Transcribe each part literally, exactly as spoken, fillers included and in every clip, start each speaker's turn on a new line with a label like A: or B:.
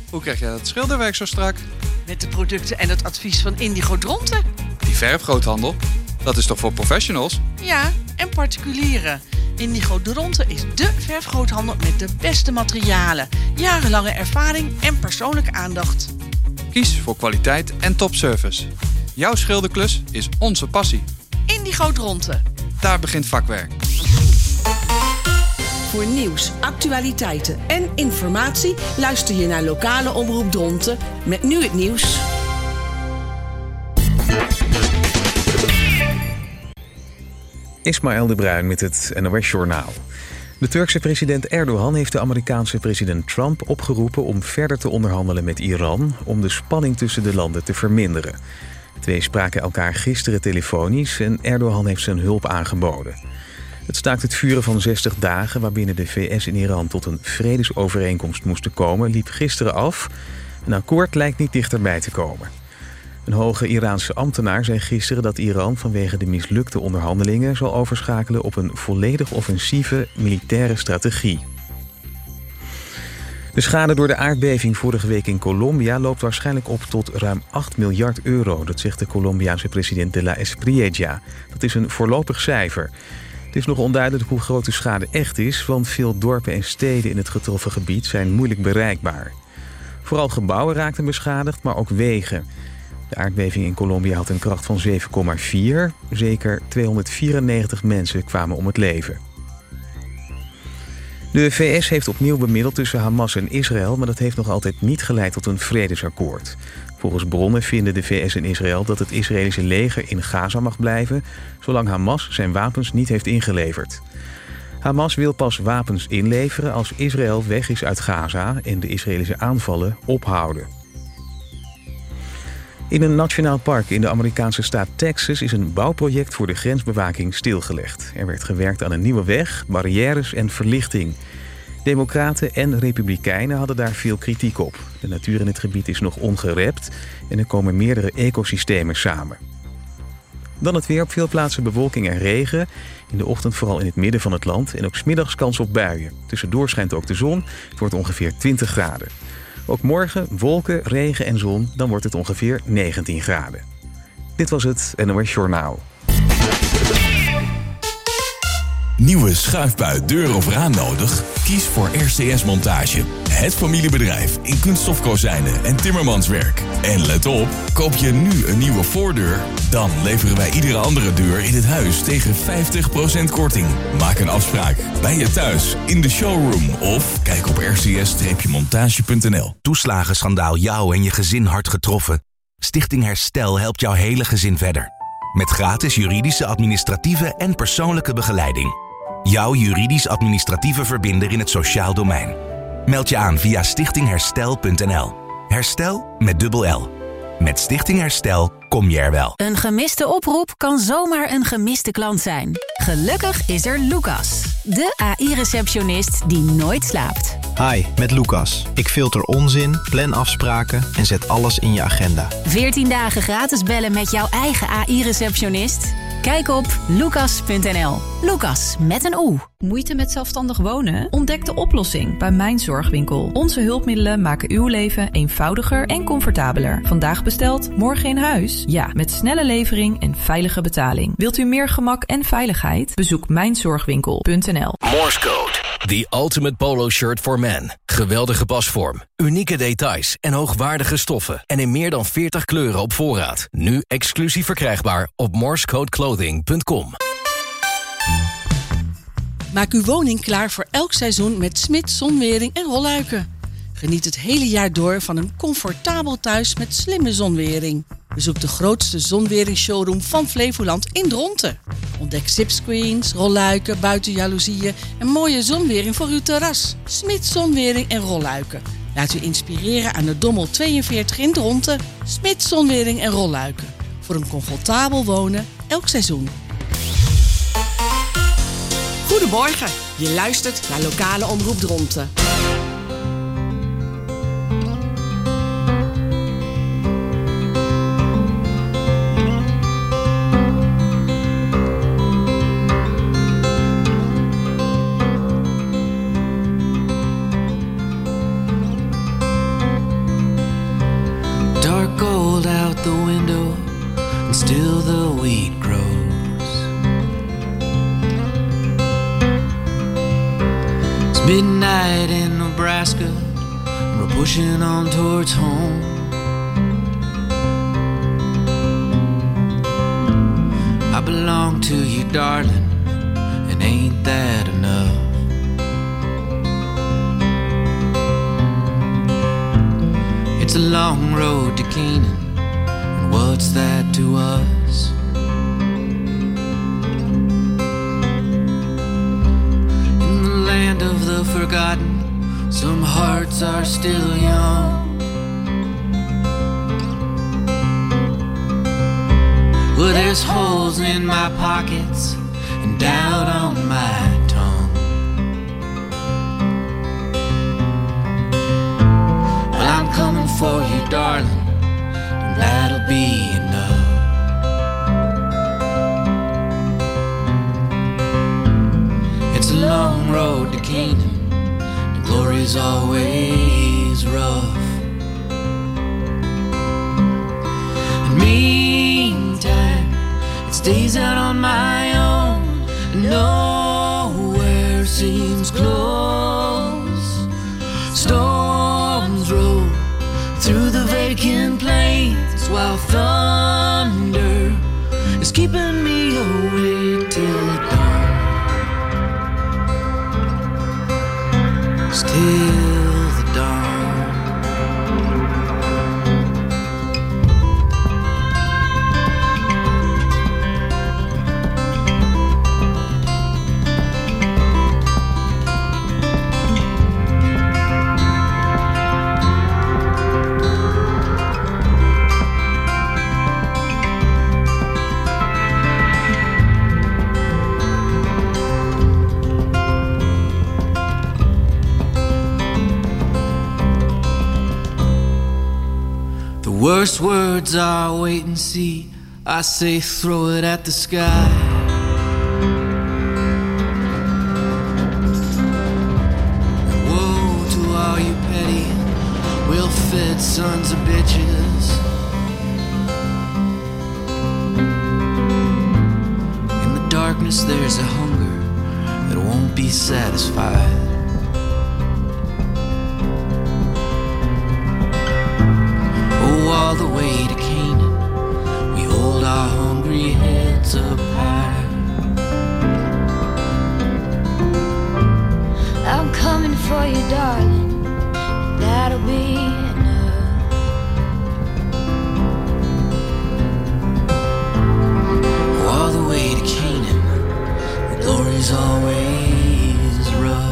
A: Hoe krijg jij dat schilderwerk zo strak?
B: Met de producten en het advies van Indigo Dronten.
A: Die verfgroothandel, dat is toch voor professionals?
B: Ja, en particulieren. Indigo Dronten is dé verfgroothandel met de beste materialen, jarenlange ervaring en persoonlijke aandacht.
A: Kies voor kwaliteit en topservice. Jouw schilderklus is onze passie.
B: Indigo Dronten.
A: Daar begint vakwerk.
C: Voor nieuws, actualiteiten en informatie luister je naar lokale omroep Dronten met nu het nieuws.
D: Ismaël de Bruin met het N O S-journaal. De Turkse president Erdogan heeft de Amerikaanse president Trump opgeroepen om verder te onderhandelen met Iran om de spanning tussen de landen te verminderen. De twee spraken elkaar gisteren telefonisch en Erdogan heeft zijn hulp aangeboden. Het staakt het vuren van zestig dagen waarbinnen de V S en Iran tot een vredesovereenkomst moesten komen, liep gisteren af. Een akkoord lijkt niet dichterbij te komen. Een hoge Iraanse ambtenaar zei gisteren dat Iran vanwege de mislukte onderhandelingen zal overschakelen op een volledig offensieve militaire strategie. De schade door de aardbeving vorige week in Colombia loopt waarschijnlijk op tot ruim acht miljard euro. Dat zegt de Colombiaanse president de la Espriella. Dat is een voorlopig cijfer. Het is nog onduidelijk hoe groot de schade echt is, want veel dorpen en steden in het getroffen gebied zijn moeilijk bereikbaar. Vooral gebouwen raakten beschadigd, maar ook wegen. De aardbeving in Colombia had een kracht van zeven komma vier. Zeker tweehonderdvierennegentig mensen kwamen om het leven. De V S heeft opnieuw bemiddeld tussen Hamas en Israël, maar dat heeft nog altijd niet geleid tot een vredesakkoord. Volgens bronnen vinden de V S en Israël dat het Israëlische leger in Gaza mag blijven, zolang Hamas zijn wapens niet heeft ingeleverd. Hamas wil pas wapens inleveren als Israël weg is uit Gaza en de Israëlische aanvallen ophouden. In een nationaal park in de Amerikaanse staat Texas is een bouwproject voor de grensbewaking stilgelegd. Er werd gewerkt aan een nieuwe weg, barrières en verlichting. Democraten en republikeinen hadden daar veel kritiek op. De natuur in het gebied is nog ongerept en er komen meerdere ecosystemen samen. Dan het weer, op veel plaatsen bewolking en regen. In de ochtend vooral in het midden van het land en ook 's middags kans op buien. Tussendoor schijnt ook de zon. Het wordt ongeveer twintig graden. Ook morgen wolken, regen en zon, dan wordt het ongeveer negentien graden. Dit was het N O S Journaal.
E: Nieuwe schuifbui, deur of raam nodig? Kies voor R C S Montage. Het familiebedrijf in kunststofkozijnen en timmermanswerk. En let op, koop je nu een nieuwe voordeur, dan leveren wij iedere andere deur in het huis tegen vijftig procent korting. Maak een afspraak bij je thuis, in de showroom of kijk op r c s montage punt n l.
F: Toeslagenschandaal jou en je gezin hard getroffen? Stichting Herstel helpt jouw hele gezin verder. Met gratis juridische, administratieve en persoonlijke begeleiding. Jouw juridisch-administratieve verbinder in het sociaal domein. Meld je aan via stichting herstel punt n l. Herstel met dubbel L. Met Stichting Herstel kom je er wel.
G: Een gemiste oproep kan zomaar een gemiste klant zijn. Gelukkig is er Lucas, de A I-receptionist die nooit slaapt.
H: Hi, met Lucas. Ik filter onzin, plan afspraken en zet alles in je agenda.
G: veertien dagen gratis bellen met jouw eigen A I-receptionist? Kijk op lucas punt n l. Lucas met een O.
I: Moeite met zelfstandig wonen? Ontdek de oplossing bij Mijn Zorgwinkel. Onze hulpmiddelen maken uw leven eenvoudiger en comfortabeler. Vandaag besteld, morgen in huis? Ja, met snelle levering en veilige betaling. Wilt u meer gemak en veiligheid? Bezoek mijn zorgwinkel punt n l.
J: Morse Code. The ultimate polo shirt for men. Geweldige pasvorm, unieke details en hoogwaardige stoffen. En in meer dan veertig kleuren op voorraad. Nu exclusief verkrijgbaar op morsecode clothing punt com.
B: Maak uw woning klaar voor elk seizoen met Smit Zonwering en Rolluiken. Geniet het hele jaar door van een comfortabel thuis met slimme zonwering. Bezoek de grootste zonwering-showroom van Flevoland in Dronten. Ontdek zipscreens, rolluiken, buitenjaloezieën en mooie zonwering voor uw terras. Smit Zonwering en Rolluiken. Laat u inspireren aan de Dommel tweeënveertig in Dronten. Smit Zonwering en Rolluiken. Voor een comfortabel wonen elk seizoen.
C: Goedemorgen, je luistert naar lokale omroep Dronten.
K: the window and still the wheat grows. It's midnight in Nebraska and we're pushing on towards home. I belong to you, darling, and ain't that enough? It's a long road to Canaan, and what's that to us? In the land of the forgotten, some hearts are still young. Well, there's holes in my pockets and doubt on my tongue. Well, I'm coming for you, darling, and that'll be enough. It's a long road to Canaan, and glory's always rough. And meantime, it's days out on my own, and nowhere seems close. Storms roll through the vacant plains, while thunder is keeping me awake till dawn. Still the dawn. Worst words are wait and see. I say throw it at the sky. And woe to all you petty, well-fed sons of bitches. In the darkness there's a hunger that won't be satisfied. All the way to Canaan, we hold our hungry heads up high.
L: I'm coming for you, darling, and that'll be enough.
K: All the way to Canaan, the glory's always rough.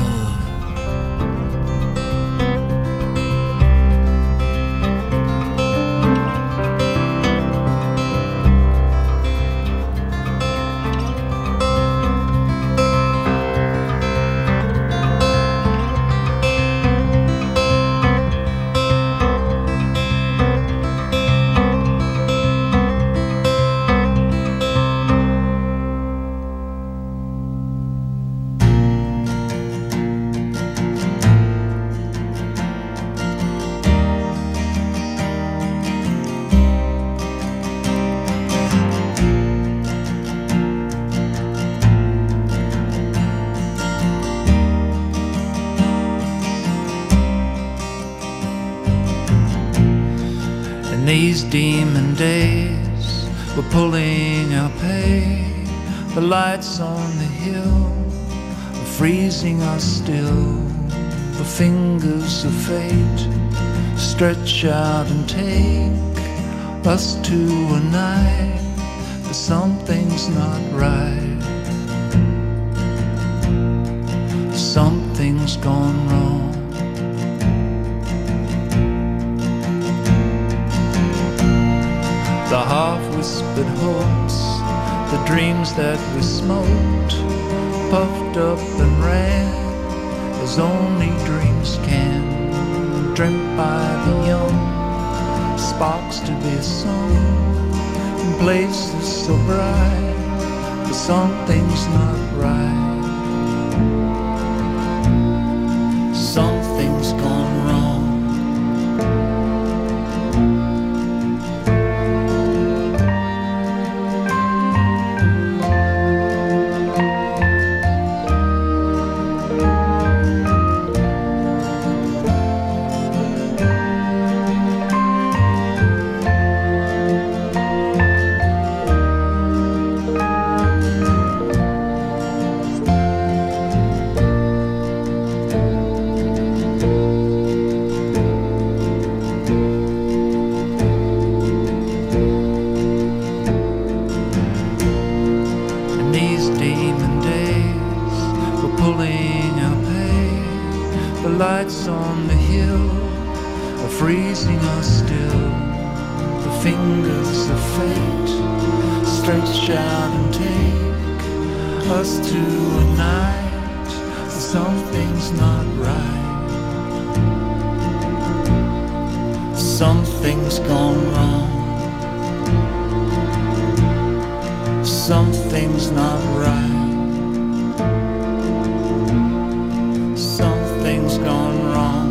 K: These demon days, we're pulling our pay. The lights on the hill are freezing us still. The fingers of fate stretch out and take us to a night, but something's not right. Something's gone wrong. The half-whispered hopes, the dreams that we smoked, puffed up and ran as only dreams can, dreamt by the young, sparks to be sung in places so bright, but something's not right. Something's gone wrong. freezing us still. The fingers of fate stretch out and take us to a night. Something's not right. Something's gone wrong. Something's not right. Something's gone wrong.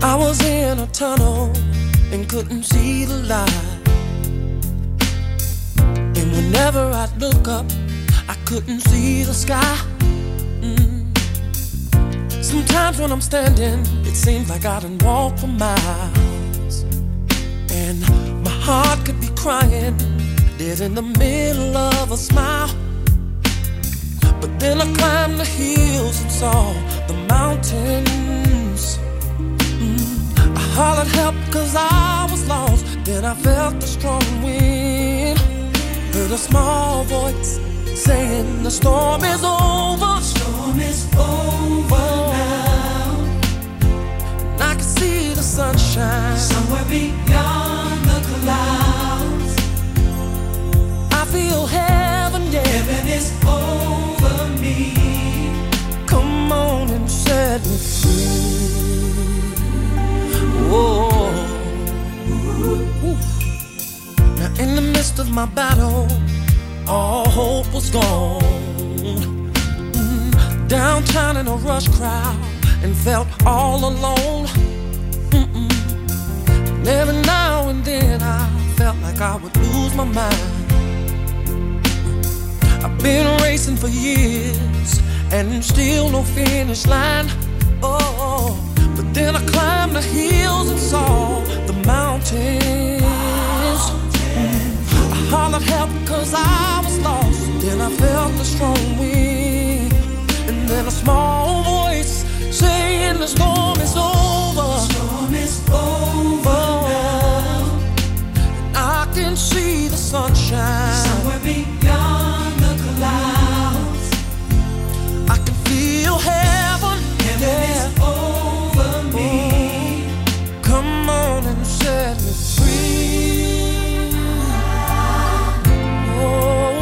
M: I was in a tunnel and couldn't see the light. And whenever I'd look up, I couldn't see the sky. Mm. Sometimes when I'm standing, it seems like I done walked for miles. And my heart could be crying, dead in the middle of a smile. But then I climbed the hills and saw the mountains. Mm. I hollered help cause I was lost. Then I felt the strong wind. Heard a small voice saying the storm is over. The storm is over now. And I can see the sunshine somewhere beyond the clouds. I feel heaven, yeah. Heaven is over me. Come on and set me free. Whoa. Ooh. Now in the midst of my battle, all hope was gone. Mm. Downtown in a rush crowd and felt all alone. Mm-mm. And every now and then I felt like I would lose my mind. I've been racing for years and still no finish line. Oh, but then I climbed the hills and saw the mountains. Mm. I hollered help cause I was lost. Then I felt the strong wind. And then a small voice saying the storm is over. The storm is over now. And I can see the sunshine somewhere beyond the clouds. I can feel heaven. Heaven yeah. is over me. Come on and set me free. Oh.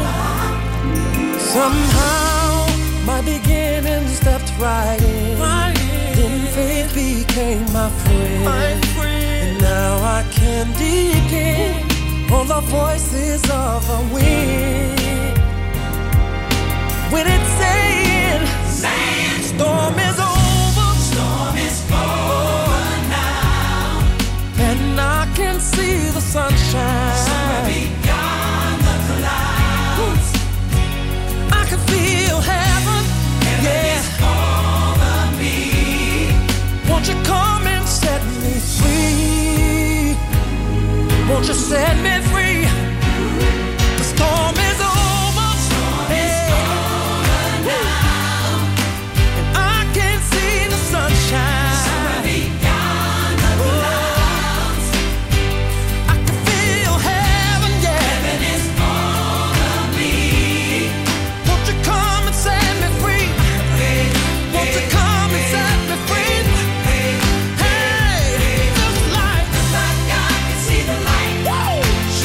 M: Somehow my beginning stepped right in. Right in. Then faith became my friend. my friend. And now I can depend on the voices of the wind. When it's saying, saying storm is over, storm is over now, and I can see the sunshine somewhere beyond the clouds. I can feel heaven, heaven yeah. is over me. Won't you come and set me free? Won't you set me free? The storm is over. Storm is over now. And I can see the sunshine somewhere beyond the clouds. I can feel heaven, yeah. Heaven is over me. Won't you come and set me free? Hey, won't you come and set me free? Hey, just like, just like I can see the light. Whoa.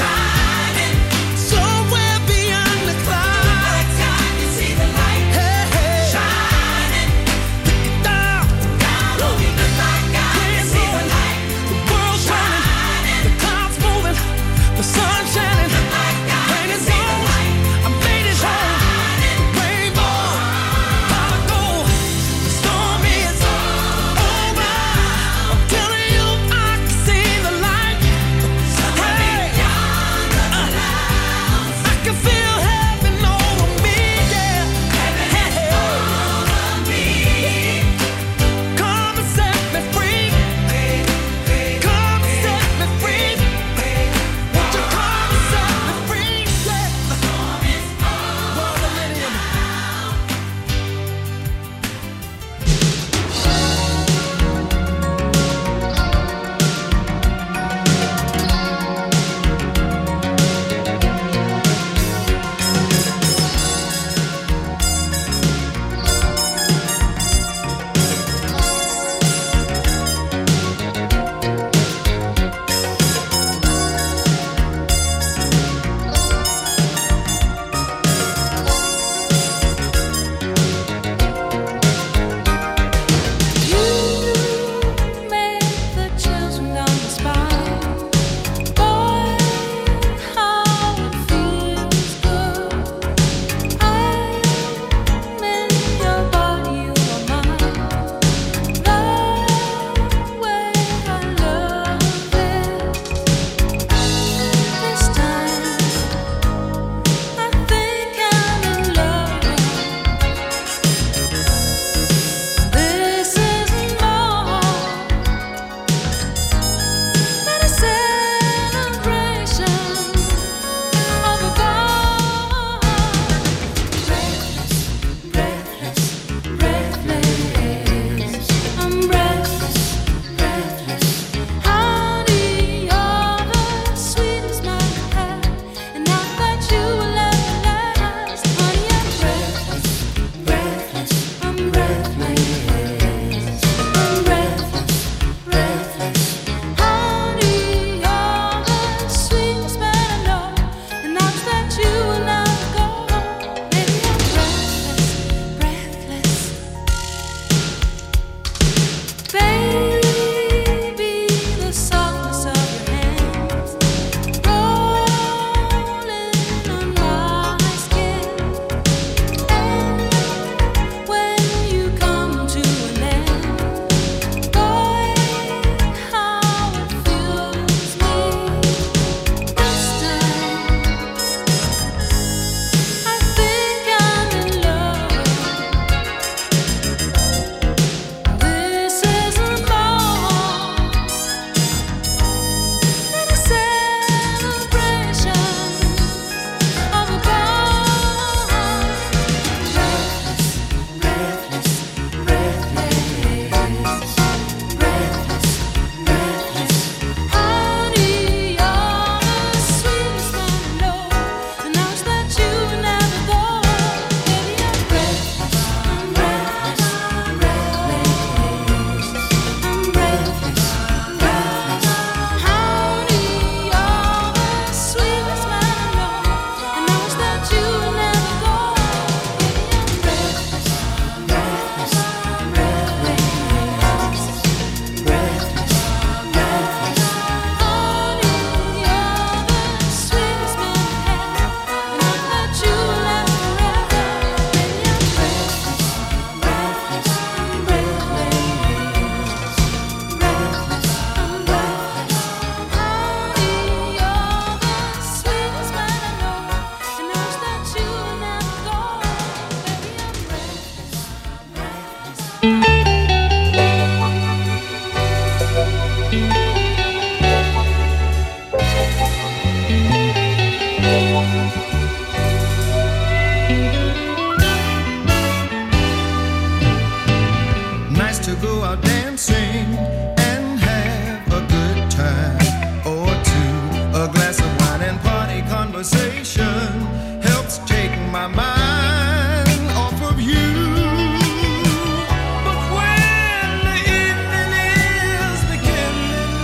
N: Nice to go out dancing and have a good time or two. A glass of wine and party conversation helps take my mind off of you. But when the evening is beginning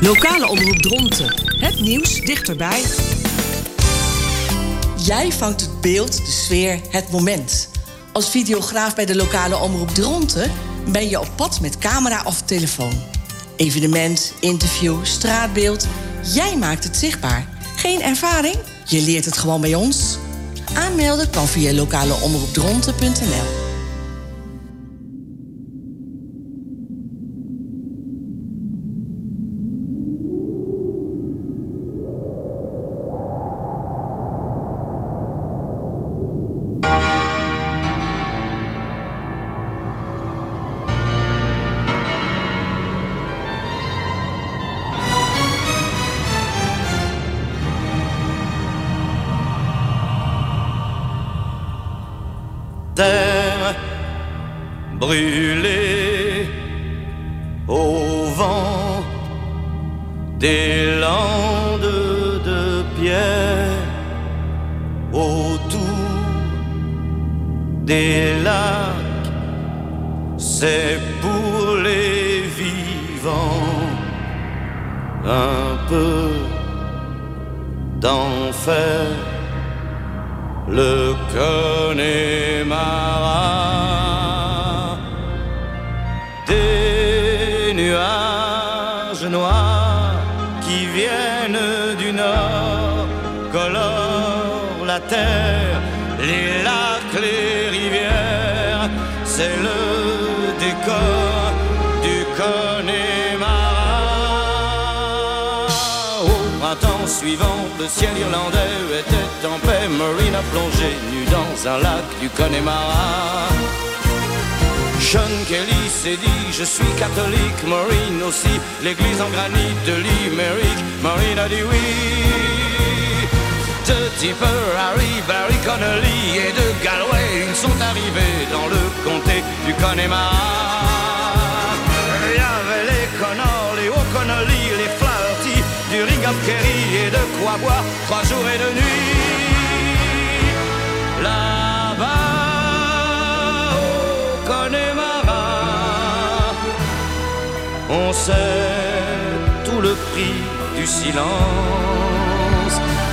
C: Lokale omroep Dronten. Het nieuws dichterbij.
B: Jij vangt het beeld, de sfeer, het moment. Als videograaf bij de lokale omroep Dronten ben je op pad met camera of telefoon. Evenement, interview, straatbeeld. Jij maakt het zichtbaar. Geen ervaring? Je leert het gewoon bij ons. Aanmelden kan via lokaleomroepdronten punt n l.
O: Terre brûlée au vent des landes de pierre, autour des lacs, c'est pour les vivants un peu d'enfer. Le Connemara, des nuages noirs qui viennent du nord colorent la terre, les lacs, les rivières, c'est le décor du Connemara. Au printemps suivant, le ciel irlandais était en paix. Maureen a plongé nue dans un lac du Connemara. Sean Kelly s'est dit je suis catholique. Maureen aussi, l'église en granit de Limerick. Maureen a dit oui. De Tipper, Harry, Barry Connolly et de Galway, ils sont arrivés dans le comté du Connemara. Il y avait les Connors, les O'Connolly, les Flaherty, du Ring of Kerry et de quoi boire trois jours et deux nuits. Là-bas au Connemara, on sait tout le prix du silence.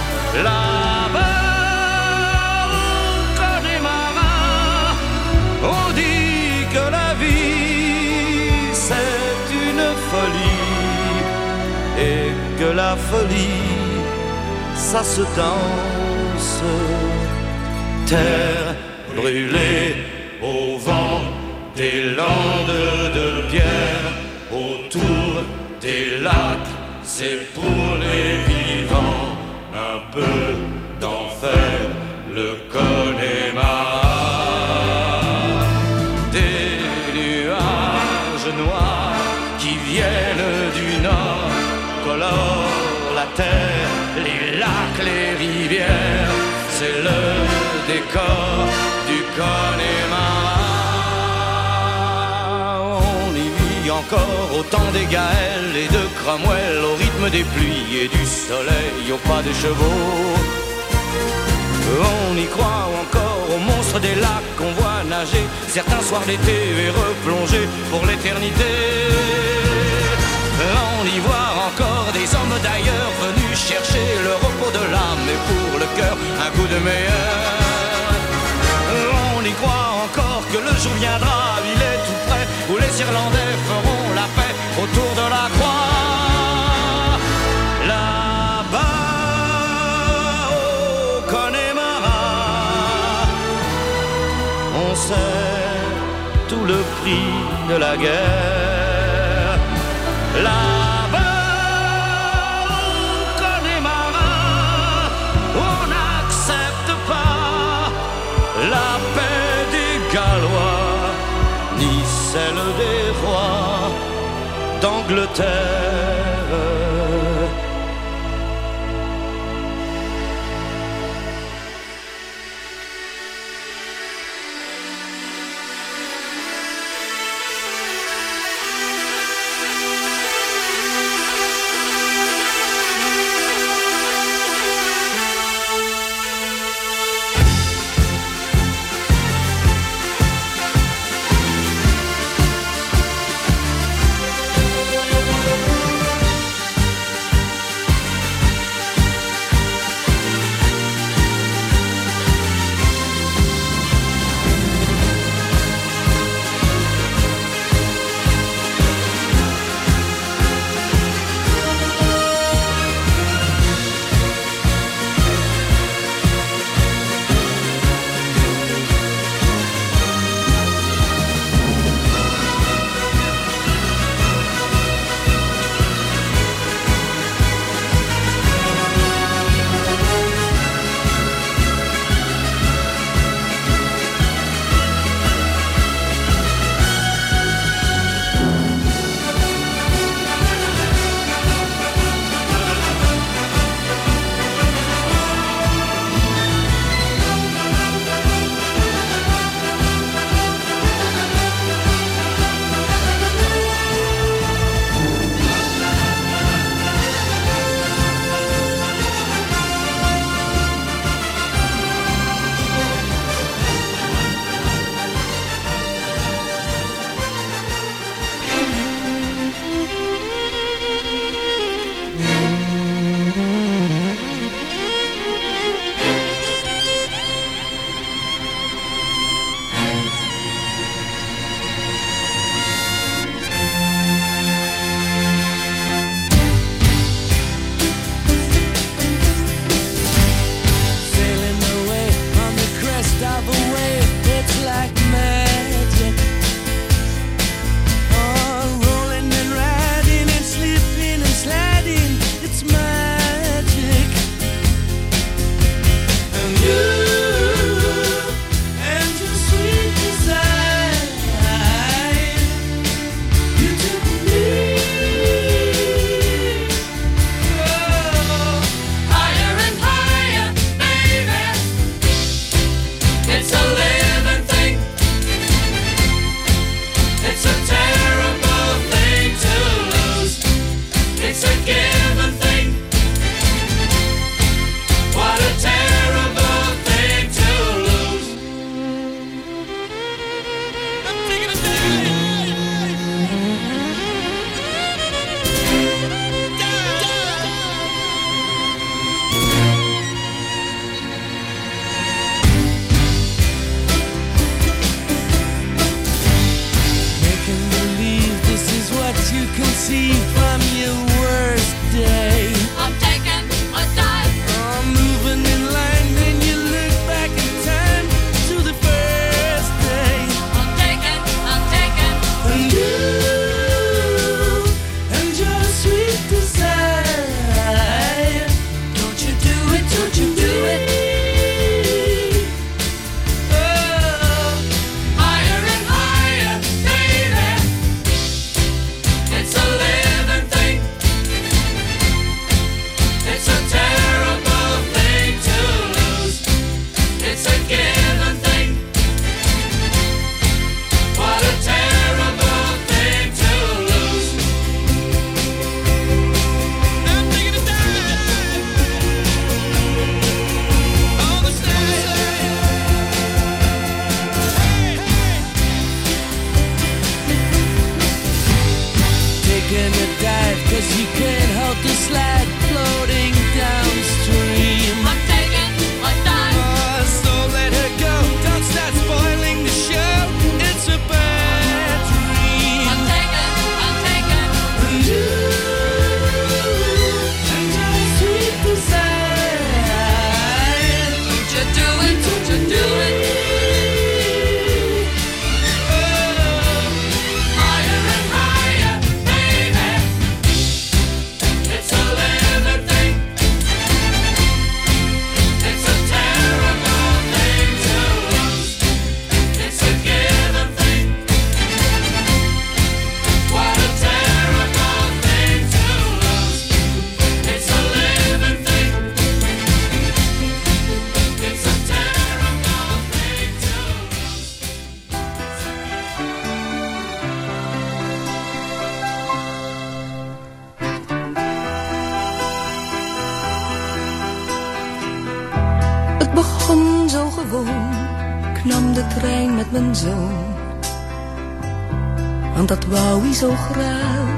O: Là-bas au Connemara, on dit que la vie c'est une folie et que la folie ça se danse. Terre brûlée au vent des landes de pierre, autour des lacs, c'est pour les vivants un peu d'enfer, le Connemara. Des nuages noirs qui viennent du nord colorent la terre, les lacs, les rivières, c'est le décor du Connemara. On y vit encore au temps des Gaëls et de Cromwell, au rythme des pluies et du soleil, au pas des chevaux. On y croit encore aux monstres des lacs qu'on voit nager certains soirs d'été et replonger pour l'éternité. On y voit encore des hommes d'ailleurs venus chercher le repos de l'âme et pour le cœur un goût de meilleur. On y croit encore que le jour viendra, il est tout près, où les Irlandais feront la paix autour de la croix. Là-bas au Connemara, on sait tout le prix de la guerre. Là-bas au Connemara, on n'accepte pas la paix des Gallois, ni celle des rois d'Angleterre.
P: nam de trein met mijn zoon, want dat wou hij zo graag.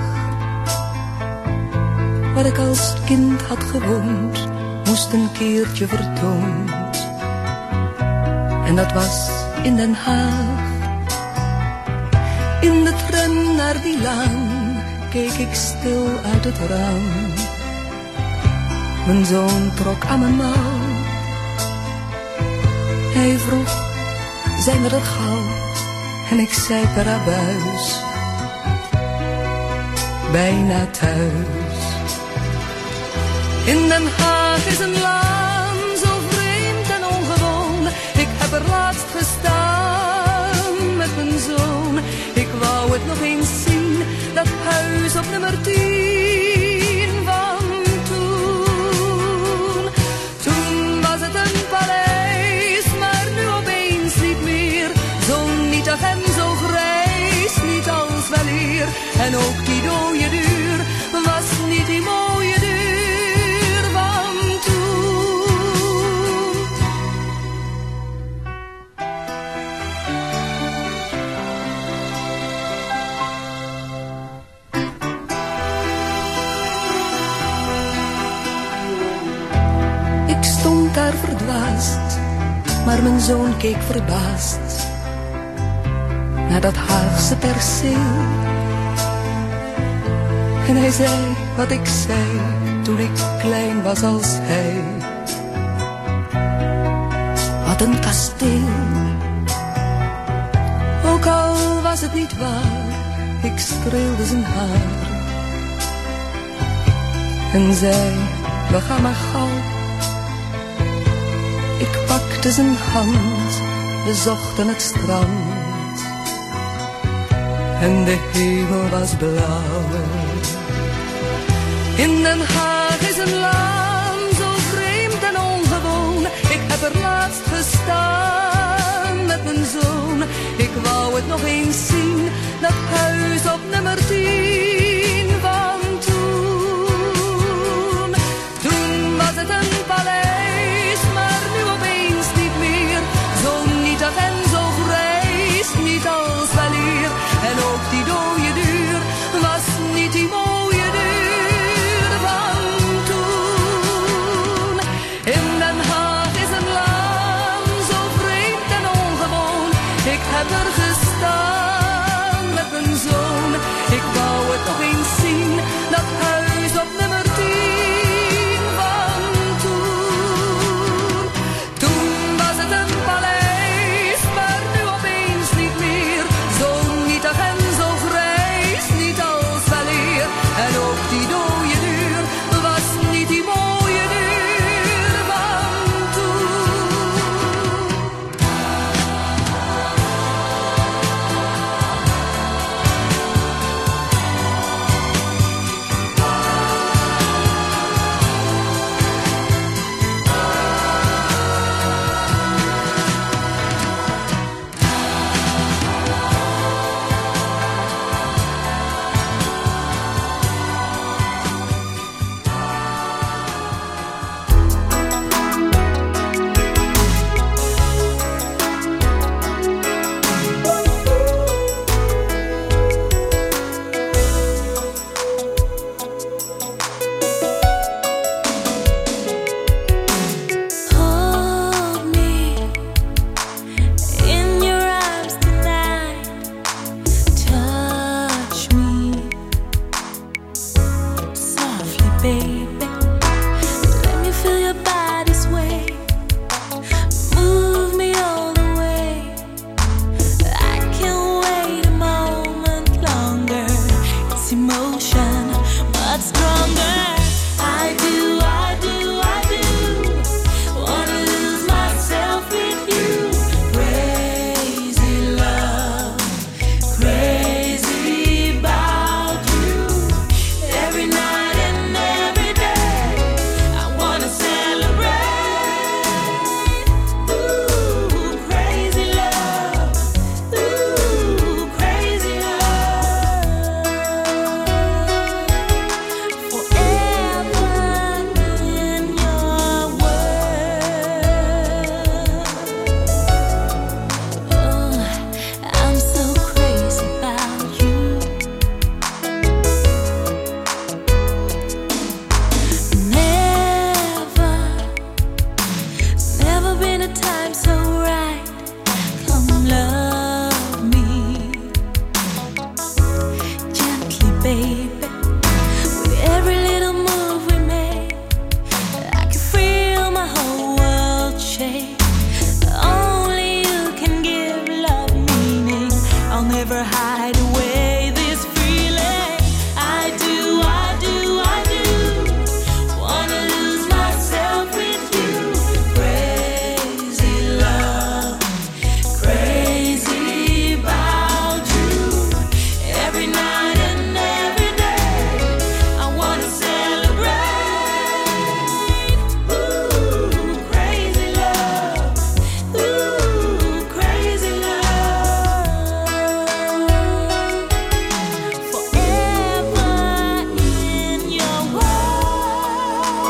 P: Waar ik als kind had gewoond, moest een keertje vertoond. En dat was in Den Haag. In de tram naar die laan keek ik stil uit het raam. Mijn zoon trok aan mijn mouw. Hij vroeg, zijn we er gauw? En ik zei per abuis, bijna thuis. In Den Haag is een laan zo vreemd en ongewoon. Ik heb er laatst gestaan met mijn zoon. Ik wou het nog eens zien, dat huis op nummer tien van toen. Toen was het een paleis, maar nu opeens niet meer. Zo nietig en zo grijs, niet als weleer. En ook die dode deur was niet die mooie deur van toen. Ik stond daar verdwaasd, maar mijn zoon keek verbaasd naar dat Haagse perceel. En hij zei wat ik zei toen ik klein was als hij. Wat een kasteel. Ook al was het niet waar, ik streelde zijn haar. En zei, we gaan maar gauw. Ik pakte zijn hand, we zochten het strand. En de hemel was blauw. In Den Haag is een laan zo vreemd en ongewoon. Ik heb er laatst gestaan met mijn zoon. Ik wou het nog eens zien, dat huis op nummer tien van toen. Toen was het een paleis, maar nu opeens niet meer. Zo nietig en zo grijs, niet als weleer. En ook die dode deur was niet die mooie deur van toen. In Den Haag is een laan zo vreemd en ongewoon. Ik heb er gestaan met mijn zoon. Ik wou het nog eens zien, dat huis op nummer tien van toen. Toen was het een paleis, maar nu opeens niet meer. Zo nietig en zo grijs, niet als weleer. En ook die dode deur was niet die mooie deur van toen.
Q: never hide away this feeling. I do, I do, I do. Wanna lose myself with you. Crazy love, crazy about you. Every night and every day, I wanna celebrate. Ooh, crazy love. Ooh, crazy love. Forever in your world.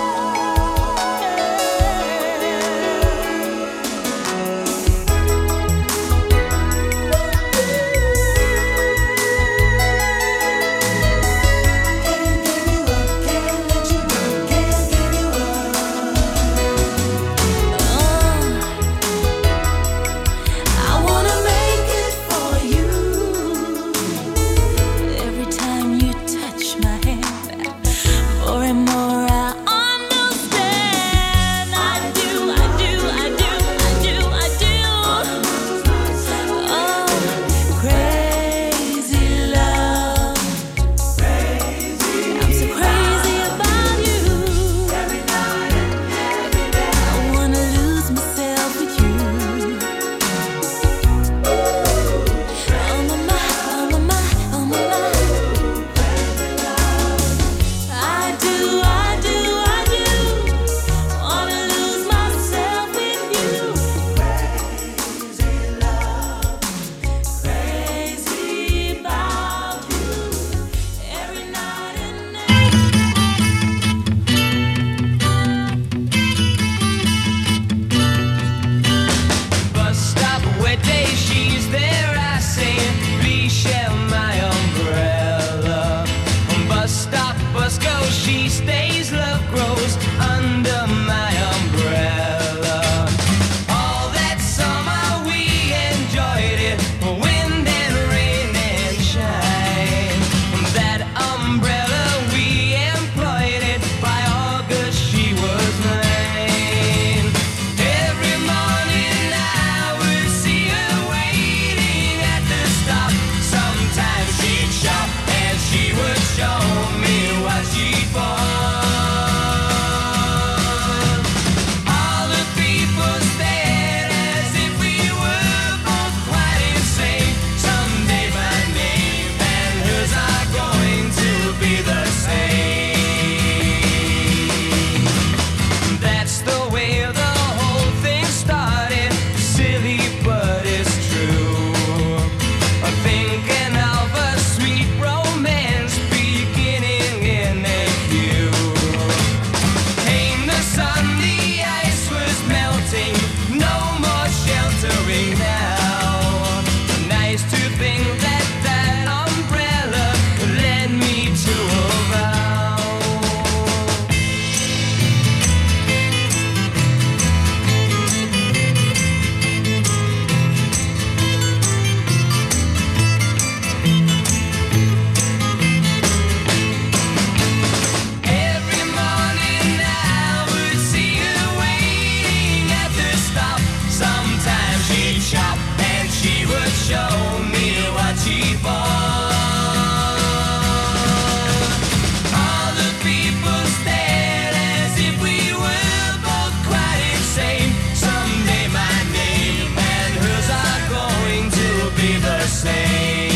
Q: I wanna make it for you. Every time you touch my hand, more and more I understand. I do, I do, I do, I do, I do. Oh, crazy love. I'm so crazy about you. I wanna lose myself with you. Oh my, my, oh my, my, oh my, my. I do, I do, I do. Wanna lose myself with you. Crazy love, crazy about you. Every night and
R: Bus stop, wet day, she's there. I say, please share my umbrella. Bus stop, bus goes, she stays. Love grows under my umbrella. All that summer we enjoyed it, wind and rain and shine. That umbrella we employed it. By August she was mine. Every morning I would see her waiting at the stop. Sometimes she'd shop and she would show me what she'd bought. All the people stared as if we were both quite insane. Someday my name and hers are going to be the same. That's the way the whole thing started. Silly, but it's true. I'm thinking of a sweet romance beginning in a queue. Came the sun, the ice was melting. No more sheltering now. Nice to think that that umbrella led me to a vow. Every morning I would see her waiting at the stop. Sometimes she'd shop and she would show me what she bought. All the people stared as if we were both quite insane. Someday my name and hers are going to be the same.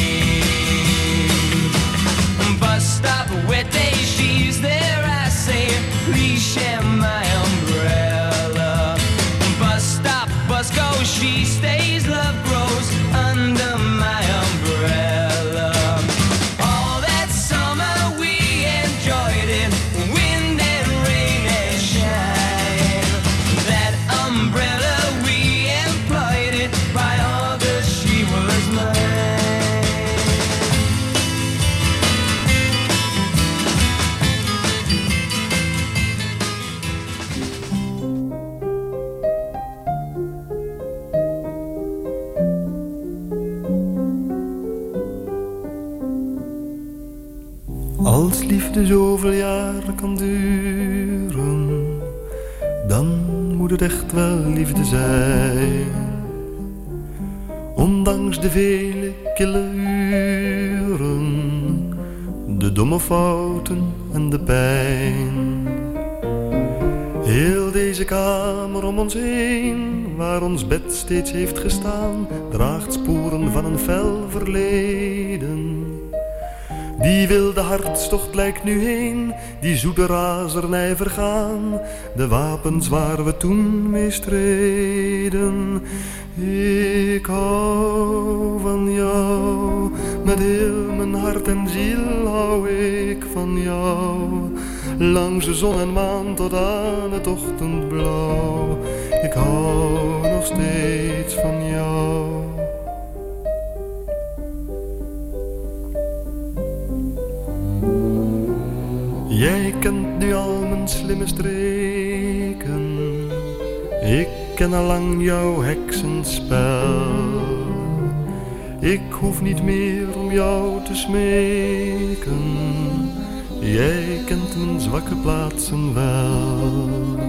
R: Bus stop, wet day, she's there. I say, please share my umbrella. Bus stop, bus goes, she stays. Love grows under my umbrella. All that summer we enjoyed it, wind and rain and shine. That umbrella we employed it. By August she was mine.
S: Als liefde zoveel jaren kan duren, dan moet het echt wel liefde zijn. ondanks de vele kille uren, de domme fouten en de pijn. Heel deze kamer om ons heen, waar ons bed steeds heeft gestaan, draagt sporen van een fel verleden. Die wilde hartstocht lijkt nu heen, die zoete razernij vergaan, de wapens waar we toen mee streden. Ik hou van jou, met heel mijn hart en ziel hou ik van jou. Langs de zon en maan tot aan het ochtendblauw, ik hou nog steeds van jou. Jij kent nu al mijn slimme streken, ik ken al lang jouw heksenspel. Ik hoef niet meer om jou te smeken, jij kent mijn zwakke plaatsen wel.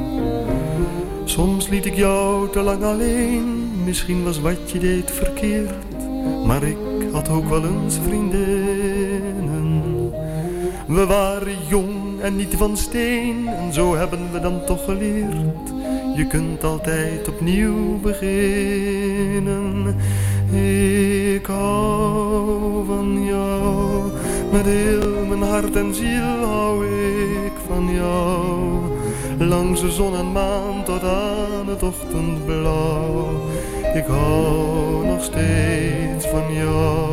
S: Soms liet ik jou te lang alleen, misschien was wat je deed verkeerd, maar ik had ook wel eens vriendinnen. We waren jong en niet van steen, en zo hebben we dan toch geleerd. Je kunt altijd opnieuw beginnen. Ik hou van jou, met heel mijn hart en ziel hou ik van jou. Langs de zon en maan tot aan het ochtendblauw, ik hou nog steeds van jou.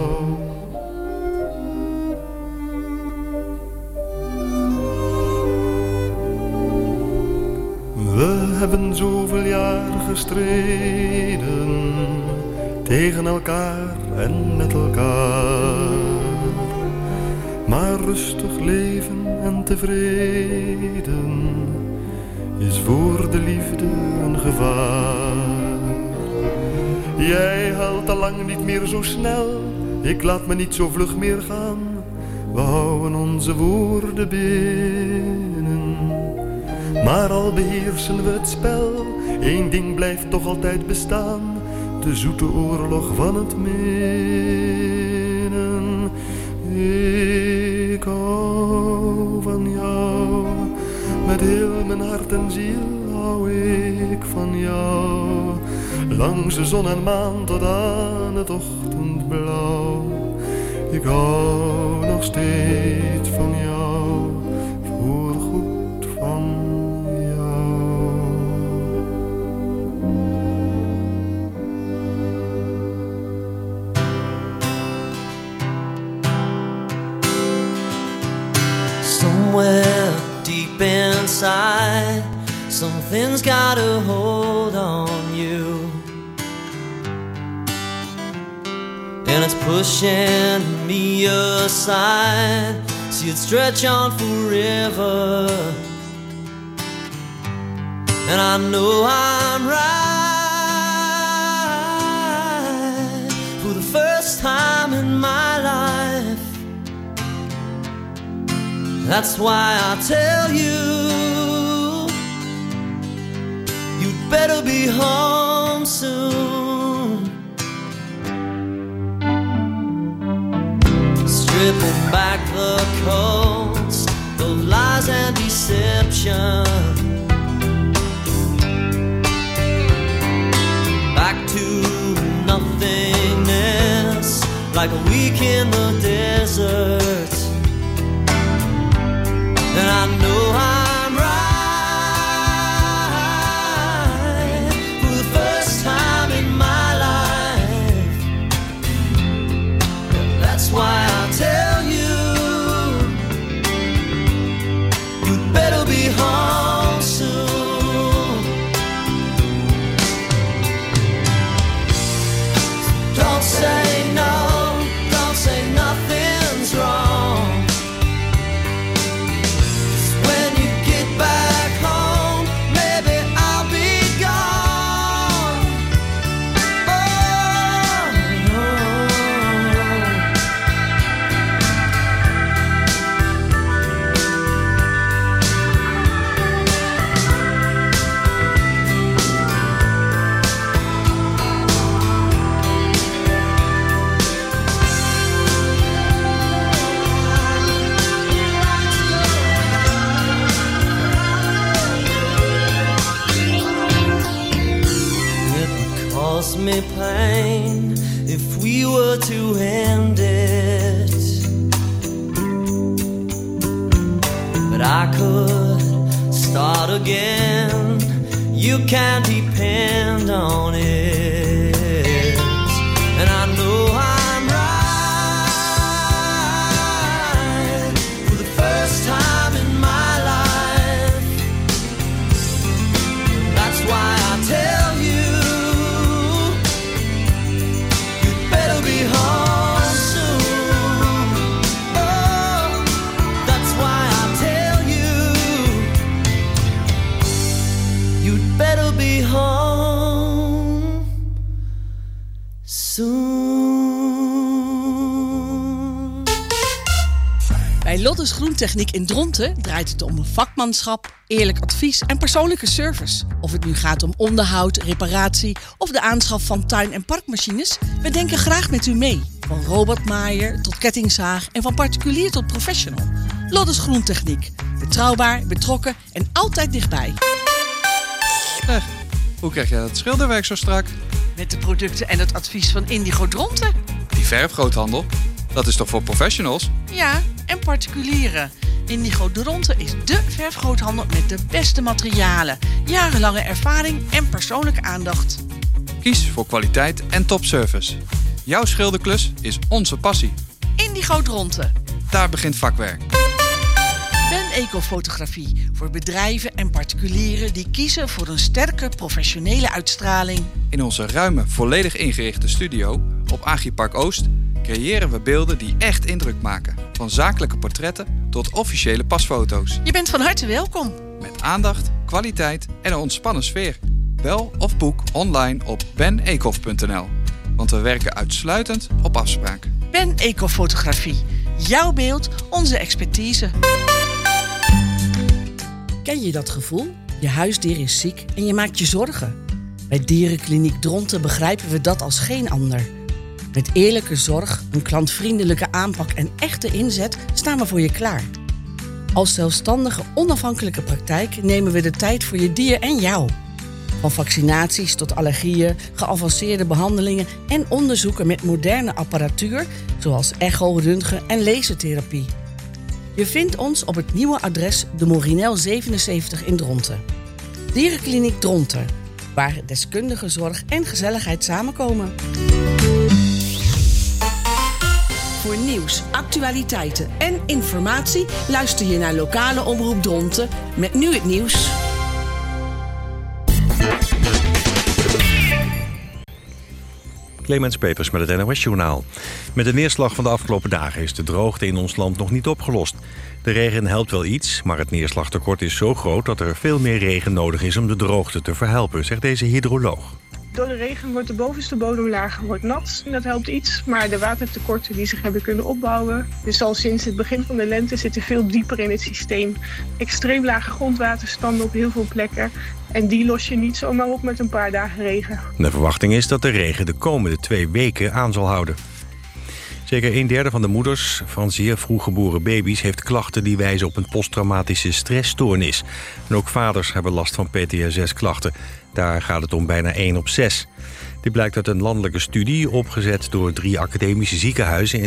S: We hebben zoveel jaar gestreden, tegen elkaar en met elkaar. Maar rustig leven en tevreden is voor de liefde een gevaar. Jij huilt al lang niet meer zo snel, ik laat me niet zo vlug meer gaan. We houden onze woorden binnen, maar al beheersen we het spel, één ding blijft toch altijd bestaan, de zoete oorlog van het minnen. Ik hou van jou, met heel mijn hart en ziel hou ik van jou. Langs de zon en maan tot aan het ochtendblauw, ik hou nog steeds van jou, voorgoed van
T: somewhere deep inside, something's got a hold on you, and it's pushing me aside. See it stretch on forever, and I know I'm right for the first time in my life. That's why I tell you, you'd better be home soon. Stripping back the coats of lies and deception, back to nothingness, like a week in the desert. And I know I'm right for the first time in my life. That's why I tell you, you'd better be home soon. Don't say no, don't say nothing's wrong. When you fine if we were to end it. But I could start again. You can depend on it. And I know I'm right for the first time in my life. That's why I tell you, you'd better be home soon. Oh, that's why I tell you, you'd better be home soon.
B: Bij Lottes Groentechniek in Dronten draait het om vakmanschap, eerlijk advies en persoonlijke service. Of het nu gaat om onderhoud, reparatie of de aanschaf van tuin- en parkmachines, we denken graag met u mee. Van robotmaaier tot kettingzaag en van particulier tot professional. Lottes Groentechniek. Betrouwbaar, betrokken en altijd dichtbij.
A: Zeg, hoe krijg jij dat schilderwerk zo strak?
B: Met de producten en het advies van Indigo Dronten.
A: Die verfgroothandel, dat is toch voor professionals?
B: Ja, en particulieren. Indigo Dronten is dé verfgroothandel met de beste materialen, jarenlange ervaring en persoonlijke aandacht.
A: Kies voor kwaliteit en topservice. Jouw schilderklus is onze passie.
B: Indigo Dronten.
A: Daar begint vakwerk.
B: Ben Ecofotografie voor bedrijven en particulieren die kiezen voor een sterke professionele uitstraling.
A: In onze ruime, volledig ingerichte studio op Agripark Oost creëren we beelden die echt indruk maken. Van zakelijke portretten tot officiële pasfoto's.
B: Je bent van harte welkom.
A: Met aandacht, kwaliteit en een ontspannen sfeer. Bel of boek online op ben ecof punt n l. Want we werken uitsluitend op afspraak.
B: Ben Ecofotografie. Jouw beeld, onze expertise. Ken je dat gevoel? Je huisdier is ziek en je maakt je zorgen. Bij Dierenkliniek Dronten begrijpen we dat als geen ander. Met eerlijke zorg, een klantvriendelijke aanpak en echte inzet staan we voor je klaar. Als zelfstandige, onafhankelijke praktijk nemen we de tijd voor je dier en jou. Van vaccinaties tot allergieën, geavanceerde behandelingen en onderzoeken met moderne apparatuur, zoals echo, röntgen en lasertherapie. Je vindt ons op het nieuwe adres de Morinel zevenenzeventig in Dronten. Dierenkliniek Dronten, waar deskundige zorg en gezelligheid samenkomen.
C: Voor nieuws, actualiteiten en informatie luister je naar lokale omroep Dronten met nu het nieuws.
U: Clemens Peters met het N O S-journaal. Met de neerslag van de afgelopen dagen is de droogte in ons land nog niet opgelost. De regen helpt wel iets, maar het neerslagtekort is zo groot dat er veel meer regen nodig is om de droogte te verhelpen, zegt deze hydroloog.
V: Door de regen wordt de bovenste bodemlaag wordt nat. Dat helpt iets, maar de watertekorten die zich hebben kunnen opbouwen. Dus al sinds het begin van de lente zitten veel dieper in het systeem. Extreem lage grondwaterstanden op heel veel plekken. En die los je niet zomaar op met een paar dagen regen.
U: De verwachting is dat de regen de komende twee weken aan zal houden. Zeker een derde van de moeders van zeer vroeg geboren baby's heeft klachten die wijzen op een posttraumatische stressstoornis. En ook vaders hebben last van P T S S-klachten. Daar gaat het om bijna één op zes. Dit blijkt uit een landelijke studie opgezet door drie academische ziekenhuizen